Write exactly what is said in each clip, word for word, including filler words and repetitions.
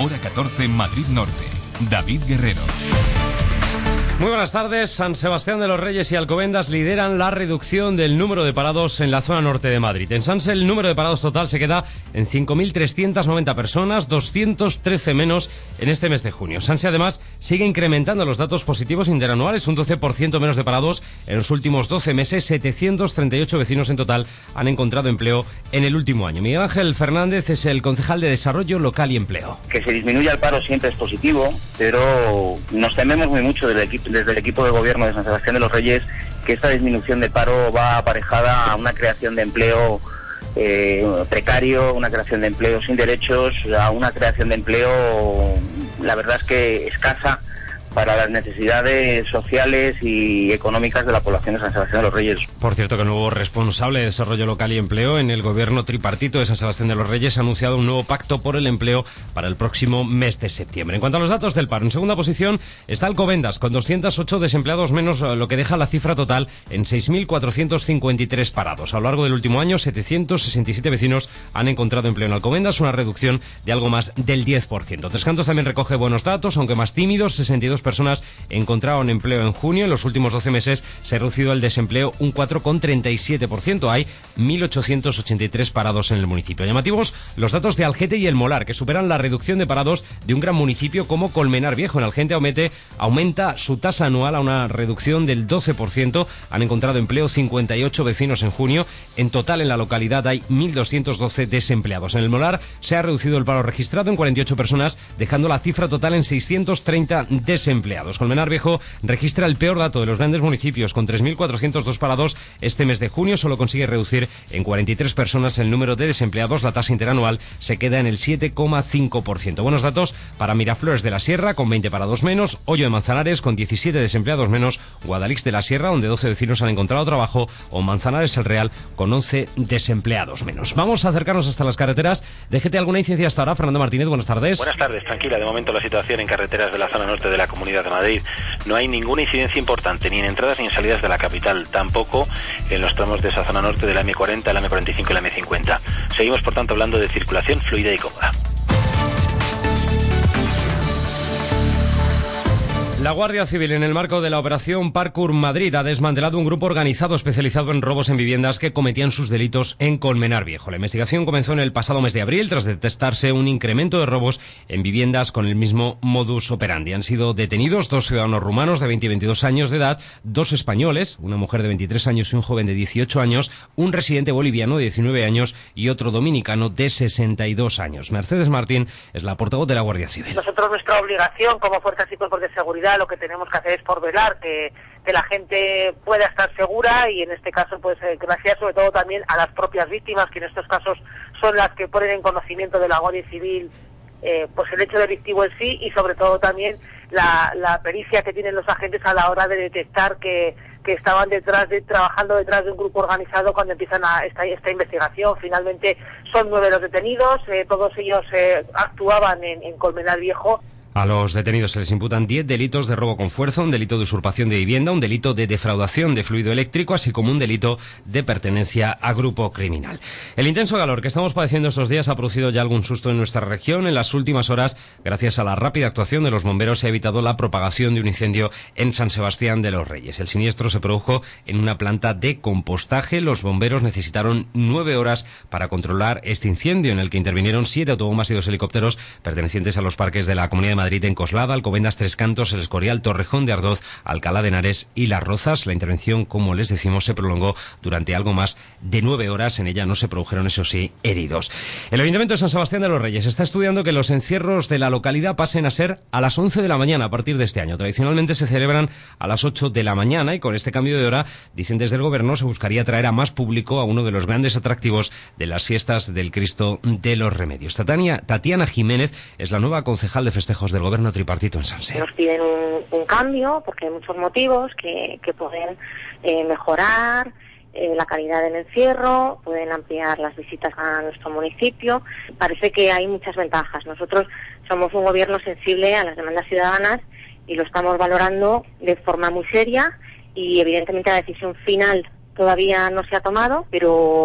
Hora catorce, Madrid Norte. David Guerrero. Muy buenas tardes. San Sebastián de los Reyes y Alcobendas lideran la reducción del número de parados en la zona norte de Madrid. En Sanse el número de parados total se queda en cinco mil trescientas noventa personas, doscientos trece menos en este mes de junio. Sanse además sigue incrementando los datos positivos interanuales, un doce por ciento menos de parados en los últimos doce meses. setecientos treinta y ocho vecinos en total han encontrado empleo en el último año. Miguel Ángel Fernández es el concejal de Desarrollo Local y Empleo. Que se disminuya el paro siempre es positivo, pero nos tememos muy mucho del equipo desde el equipo de gobierno de San Sebastián de los Reyes que esta disminución de paro va aparejada a una creación de empleo eh, precario, una creación de empleo sin derechos, a una creación de empleo, la verdad es que escasa para las necesidades sociales y económicas de la población de San Sebastián de los Reyes. Por cierto, que el nuevo responsable de Desarrollo Local y Empleo en el gobierno tripartito de San Sebastián de los Reyes ha anunciado un nuevo pacto por el empleo para el próximo mes de septiembre. En cuanto a los datos del paro, en segunda posición está Alcobendas, con doscientos ocho desempleados menos, lo que deja la cifra total en seis mil cuatrocientos cincuenta y tres parados. A lo largo del último año, setecientos sesenta y siete vecinos han encontrado empleo en Alcobendas, una reducción de algo más del diez por ciento. Tres Cantos también recoge buenos datos, aunque más tímidos. sesenta y dos personas encontraron empleo en junio. En los últimos doce meses se ha reducido el desempleo un cuatro coma treinta y siete por ciento. Hay mil ochocientos ochenta y tres parados en el municipio. Llamativos los datos de Algete y El Molar, que superan la reducción de parados de un gran municipio como Colmenar Viejo. En Algete aumenta, aumenta su tasa anual a una reducción del doce por ciento. Han encontrado empleo cincuenta y ocho vecinos en junio. En total en la localidad hay mil doscientos doce desempleados. En El Molar se ha reducido el paro registrado en cuarenta y ocho personas, dejando la cifra total en seiscientos treinta desempleados. Colmenar Viejo registra el peor dato de los grandes municipios, con tres mil cuatrocientos dos parados este mes de junio. Solo consigue reducir en cuarenta y tres personas el número de desempleados. La tasa interanual se queda en el siete coma cinco por ciento. Buenos datos para Miraflores de la Sierra, con veinte parados menos, Hoyo de Manzanares, con diecisiete desempleados menos, Guadalix de la Sierra, donde doce vecinos han encontrado trabajo, o Manzanares el Real, con once desempleados menos. Vamos a acercarnos hasta las carreteras. Déjete alguna incidencia hasta ahora. Fernando Martínez, buenas tardes. Buenas tardes, tranquila. De momento la situación en carreteras de la zona norte de la Comunidad de Madrid. No hay ninguna incidencia importante, ni en entradas ni en salidas de la capital, tampoco en los tramos de esa zona norte de la eme cuarenta, la eme cuarenta y cinco y la eme cincuenta. Seguimos, por tanto, hablando de circulación fluida y cómoda. La Guardia Civil, en el marco de la operación Parkour Madrid, ha desmantelado un grupo organizado especializado en robos en viviendas que cometían sus delitos en Colmenar Viejo. La investigación comenzó en el pasado mes de abril tras detectarse un incremento de robos en viviendas con el mismo modus operandi. Han sido detenidos dos ciudadanos rumanos de veinte y veintidós años de edad, dos españoles, una mujer de veintitrés años y un joven de dieciocho años, un residente boliviano de diecinueve años y otro dominicano de sesenta y dos años. Mercedes Martín es la portavoz de la Guardia Civil. Nosotros, nuestra obligación como fuerzas y cuerpos de seguridad, lo que tenemos que hacer es por velar que, que la gente pueda estar segura, y en este caso pues eh, gracias sobre todo también a las propias víctimas, que en estos casos son las que ponen en conocimiento de la Guardia Civil eh, pues el hecho delictivo en sí, y sobre todo también la, la pericia que tienen los agentes a la hora de detectar que, que estaban detrás de, trabajando detrás de un grupo organizado cuando empiezan a esta, esta investigación. Finalmente son nueve los detenidos, eh, todos ellos eh, actuaban en, en Colmenar Viejo. A los detenidos se les imputan diez delitos de robo con fuerza, un delito de usurpación de vivienda, un delito de defraudación de fluido eléctrico, así como un delito de pertenencia a grupo criminal. El intenso calor que estamos padeciendo estos días ha producido ya algún susto en nuestra región. En las últimas horas, gracias a la rápida actuación de los bomberos, se ha evitado la propagación de un incendio en San Sebastián de los Reyes. El siniestro se produjo en una planta de compostaje. Los bomberos necesitaron nueve horas para controlar este incendio, en el que intervinieron siete autobombas y dos helicópteros pertenecientes a los parques de la Comunidad de Madrid en Coslada, Alcobendas, Tres Cantos, El Escorial, Torrejón de Ardoz, Alcalá de Henares y Las Rozas. La intervención, como les decimos, se prolongó durante algo más de nueve horas. En ella no se produjeron, eso sí, heridos. El Ayuntamiento de San Sebastián de los Reyes está estudiando que los encierros de la localidad pasen a ser a las once de la mañana a partir de este año. Tradicionalmente se celebran a las ocho de la mañana, y con este cambio de hora, dicen desde el Gobierno, se buscaría traer a más público a uno de los grandes atractivos de las fiestas del Cristo de los Remedios. Tatiana, Tatiana Jiménez es la nueva concejal de festejos del Gobierno tripartito en Sanse. Nos piden un, un cambio porque hay muchos motivos que, que pueden eh, mejorar eh, la calidad del encierro, pueden ampliar las visitas a nuestro municipio. Parece que hay muchas ventajas. Nosotros somos un gobierno sensible a las demandas ciudadanas y lo estamos valorando de forma muy seria, y evidentemente la decisión final todavía no se ha tomado, pero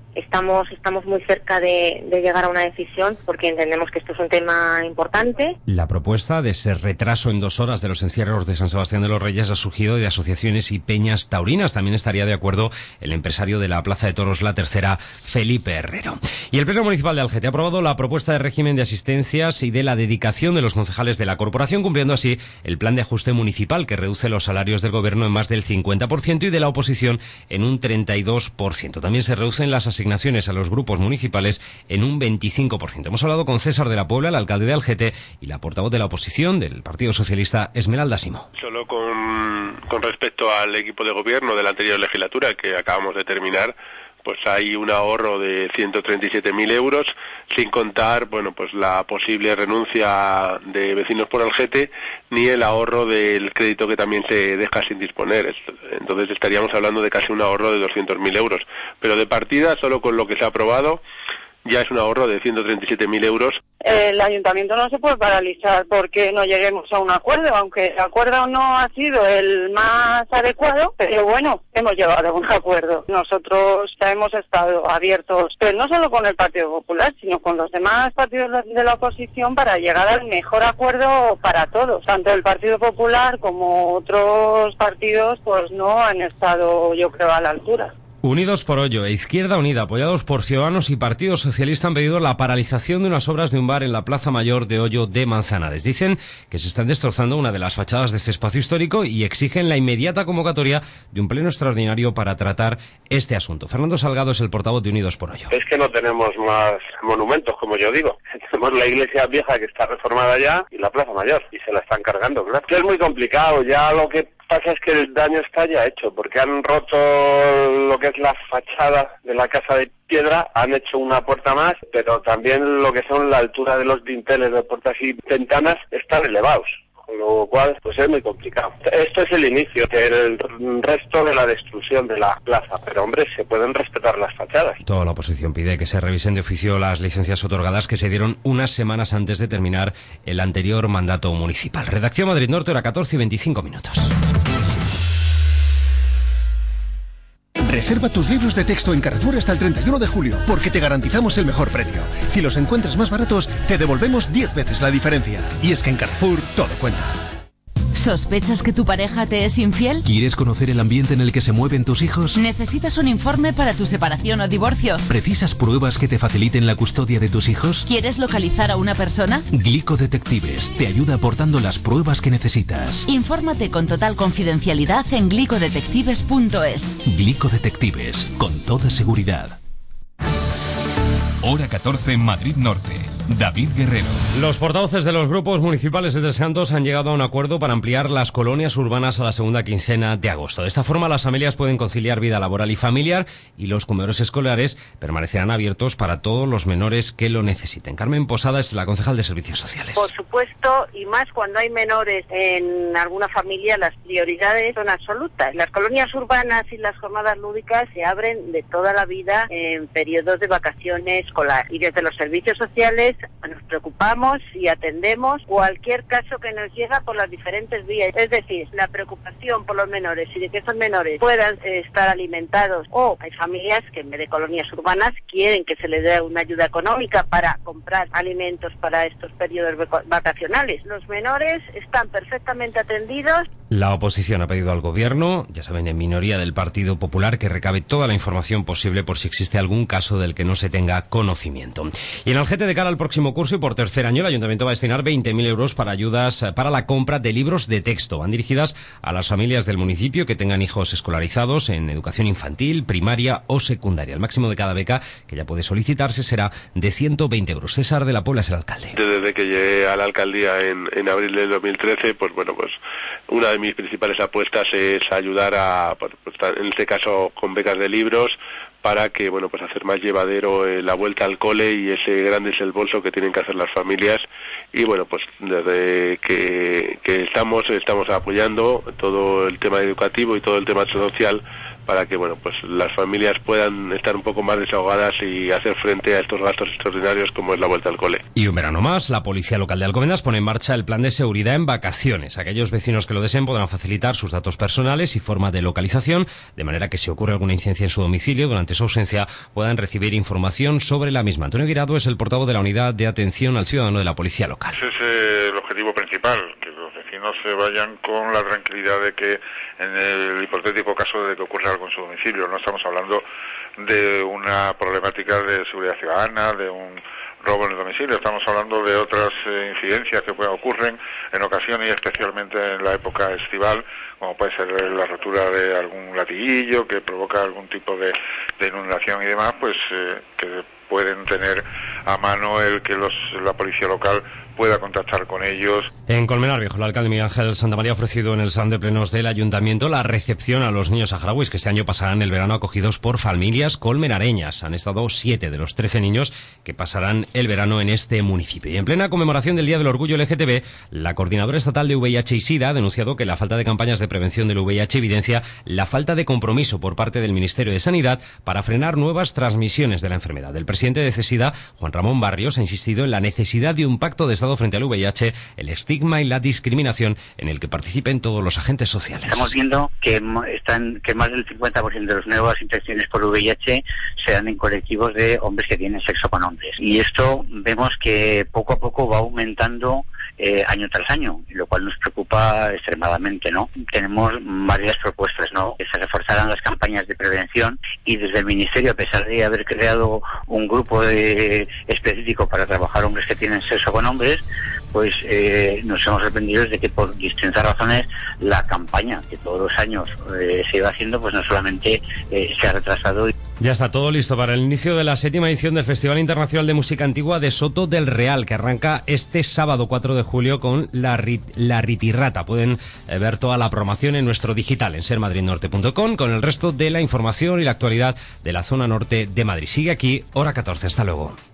Estamos, estamos muy cerca de, de llegar a una decisión porque entendemos que esto es un tema importante. La propuesta de ese retraso en dos horas de los encierros de San Sebastián de los Reyes ha surgido de asociaciones y peñas taurinas. También estaría de acuerdo el empresario de la Plaza de Toros La Tercera, Felipe Herrero. Y el Pleno Municipal de Algete ha aprobado la propuesta de régimen de asistencias y de la dedicación de los concejales de la corporación, cumpliendo así el plan de ajuste municipal que reduce los salarios del gobierno en más del cincuenta por ciento y de la oposición en un treinta y dos por ciento. También se reducen las asignaciones asignaciones a los grupos municipales en un veinticinco por ciento. Hemos hablado con César de la Puebla, el alcalde de Algete, y la portavoz de la oposición del Partido Socialista, Esmeralda Simó. Solo con, con respecto al equipo de gobierno de la anterior legislatura que acabamos de terminar, pues hay un ahorro de ciento treinta y siete mil euros, sin contar, bueno, pues la posible renuncia de Vecinos por Algete, ni el ahorro del crédito que también se deja sin disponer. Entonces estaríamos hablando de casi un ahorro de doscientos mil euros. Pero de partida, solo con lo que se ha aprobado, ya es un ahorro de ciento treinta y siete mil euros. El ayuntamiento no se puede paralizar porque no lleguemos a un acuerdo, aunque el acuerdo no ha sido el más adecuado, pero bueno, hemos llegado a un acuerdo. Nosotros hemos estado abiertos, pero no solo con el Partido Popular, sino con los demás partidos de la oposición para llegar al mejor acuerdo para todos. Tanto el Partido Popular como otros partidos pues no han estado, yo creo, a la altura. Unidos por Hoyo e Izquierda Unida, apoyados por Ciudadanos y Partido Socialista, han pedido la paralización de unas obras de un bar en la Plaza Mayor de Hoyo de Manzanares. Dicen que se están destrozando una de las fachadas de este espacio histórico y exigen la inmediata convocatoria de un pleno extraordinario para tratar este asunto. Fernando Salgado es el portavoz de Unidos por Hoyo. Es que no tenemos más monumentos, como yo digo. Tenemos la iglesia vieja que está reformada ya y la Plaza Mayor, y se la están cargando, claro. Es muy complicado, ya lo que pasa es que el daño está ya hecho, porque han roto lo que es la fachada de la casa de piedra, han hecho una puerta más, pero también lo que son la altura de los dinteles de puertas y ventanas están elevados, con lo cual pues es muy complicado. Esto es el inicio del resto de la destrucción de la plaza, pero hombre, se pueden respetar las fachadas. Toda la oposición pide que se revisen de oficio las licencias otorgadas que se dieron unas semanas antes de terminar el anterior mandato municipal. Redacción Madrid Norte, hora catorce y veinticinco minutos. Reserva tus libros de texto en Carrefour hasta el treinta y uno de julio, porque te garantizamos el mejor precio. Si los encuentras más baratos, te devolvemos diez veces la diferencia. Y es que en Carrefour todo cuenta. ¿Sospechas que tu pareja te es infiel? ¿Quieres conocer el ambiente en el que se mueven tus hijos? ¿Necesitas un informe para tu separación o divorcio? ¿Precisas pruebas que te faciliten la custodia de tus hijos? ¿Quieres localizar a una persona? Glico Detectives te ayuda aportando las pruebas que necesitas. Infórmate con total confidencialidad en glico detectives punto es. Glico Detectives, con toda seguridad. Hora catorce en Madrid Norte. David Guerrero. Los portavoces de los grupos municipales de Tres Cantos han llegado a un acuerdo para ampliar las colonias urbanas a la segunda quincena de agosto. De esta forma, las familias pueden conciliar vida laboral y familiar y los comedores escolares permanecerán abiertos para todos los menores que lo necesiten. Carmen Posada es la concejal de Servicios Sociales. Por supuesto, y más cuando hay menores en alguna familia, las prioridades son absolutas. Las colonias urbanas y las jornadas lúdicas se abren de toda la vida en periodos de vacaciones escolar. Y desde los servicios sociales nos preocupamos y atendemos cualquier caso que nos llega por las diferentes vías. Es decir, la preocupación por los menores y de que esos menores puedan eh, estar alimentados, o hay familias que en vez de colonias urbanas quieren que se les dé una ayuda económica para comprar alimentos para estos periodos vacacionales. Los menores están perfectamente atendidos. La oposición ha pedido al gobierno, ya saben, en minoría del Partido Popular, que recabe toda la información posible por si existe algún caso del que no se tenga conocimiento. Y en Algete, de cara al próximo curso y por tercer año, el Ayuntamiento va a destinar veinte mil euros para ayudas para la compra de libros de texto. Van dirigidas a las familias del municipio que tengan hijos escolarizados en educación infantil, primaria o secundaria. El máximo de cada beca que ya puede solicitarse será de ciento veinte euros. César de la Puebla es el alcalde. Desde que llegué a la alcaldía en, en abril del dos mil trece, pues bueno, pues una de mis principales apuestas es ayudar a, pues, en este caso con becas de libros, para que, bueno, pues hacer más llevadero eh, la vuelta al cole y ese gran desembolso que tienen que hacer las familias. Y bueno, pues desde que, que estamos estamos apoyando todo el tema educativo y todo el tema social para que bueno pues las familias puedan estar un poco más desahogadas y hacer frente a estos gastos extraordinarios como es la vuelta al cole. Y un verano más, la Policía Local de Alcobendas pone en marcha el plan de seguridad en vacaciones. Aquellos vecinos que lo deseen podrán facilitar sus datos personales y forma de localización, de manera que si ocurre alguna incidencia en su domicilio durante su ausencia puedan recibir información sobre la misma. Antonio Guirado es el portavoz de la Unidad de Atención al Ciudadano de la Policía Local. Ese es el objetivo principal, que los vecinos se vayan con la tranquilidad de que en el hipotético caso de que ocurra algo en su domicilio, no estamos hablando de una problemática de seguridad ciudadana, de un robo en el domicilio, estamos hablando de otras eh, incidencias que pueden ocurrir en ocasiones y especialmente en la época estival, como puede ser la rotura de algún latiguillo que provoca algún tipo de, de inundación y demás, pues eh, que pueden tener a mano el que los, la policía local pueda contactar con ellos. En Colmenar Viejo, el alcalde Miguel Ángel Santamaría ha ofrecido en el salón de plenos del ayuntamiento la recepción a los niños saharauis que este año pasarán el verano acogidos por familias colmenareñas. Han estado siete de los trece niños que pasarán el verano en este municipio. Y en plena conmemoración del Día del Orgullo L G T B, la coordinadora estatal de V I H y SIDA ha denunciado que la falta de campañas de prevención del V I H evidencia la falta de compromiso por parte del Ministerio de Sanidad para frenar nuevas transmisiones de la enfermedad. El presidente de CESIDA, Juan Ramón Barrios, ha insistido en la necesidad de un pacto de Estado frente al V I H, el estigma y la discriminación en el que participen todos los agentes sociales. Estamos viendo que, están, que más del cincuenta por ciento de las nuevas infecciones por V I H se dan en colectivos de hombres que tienen sexo con hombres. Y esto vemos que poco a poco va aumentando eh, año tras año, lo cual nos preocupa extremadamente, ¿no? Tenemos varias propuestas, ¿no? Que se reforzaran las campañas de prevención y desde el Ministerio, a pesar de haber creado un grupo de, específico para trabajar hombres que tienen sexo con hombres, pues eh, nos hemos sorprendido de que por distintas razones la campaña que todos los años eh, se iba haciendo, pues no solamente eh, se ha retrasado. Ya está todo listo para el inicio de la séptima edición del Festival Internacional de Música Antigua de Soto del Real, que arranca este sábado cuatro de julio con la, rit, la Ritirrata. Pueden eh, ver toda la programación en nuestro digital, en ser madrid norte punto com, con el resto de la información y la actualidad de la zona norte de Madrid. Sigue aquí, hora catorce. Hasta luego.